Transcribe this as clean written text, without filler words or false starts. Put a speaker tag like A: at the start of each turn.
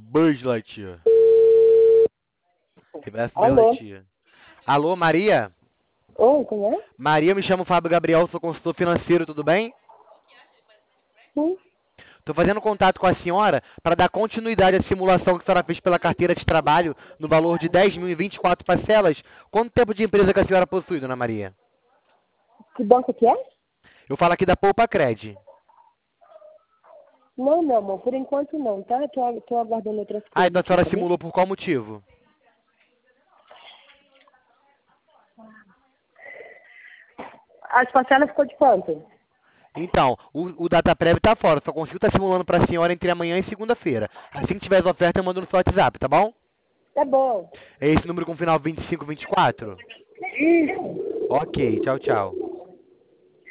A: Beijo, Lightyear. Reverso Buzz
B: Alô?
A: Lightyear. Alô, Maria?
B: Oi, quem é?
A: Maria, me chamo Fábio Gabriel, sou consultor financeiro, tudo bem?
B: Sim.
A: Estou fazendo contato com a senhora para dar continuidade à simulação que a senhora fez pela carteira de trabalho no valor de 10 mil e 24 parcelas. Quanto tempo de empresa que a senhora possui, dona Maria?
B: Que banco que é?
A: Eu falo aqui da Poupa Cred.
B: Não, meu amor, por enquanto não, tá? Tô aguardando outras
A: Ah,
B: coisas
A: então a
B: aqui,
A: senhora
B: tá bem?
A: simulou por qual motivo?
B: As parcelas ficou de quanto?
A: Então, o DataPrev tá fora, só consigo estar simulando para a senhora entre amanhã e segunda-feira. Assim que tiver as ofertas, eu mando no seu WhatsApp, tá bom?
B: Tá bom.
A: É esse número com final 2524?
B: Isso.
A: Ok, tchau, tchau.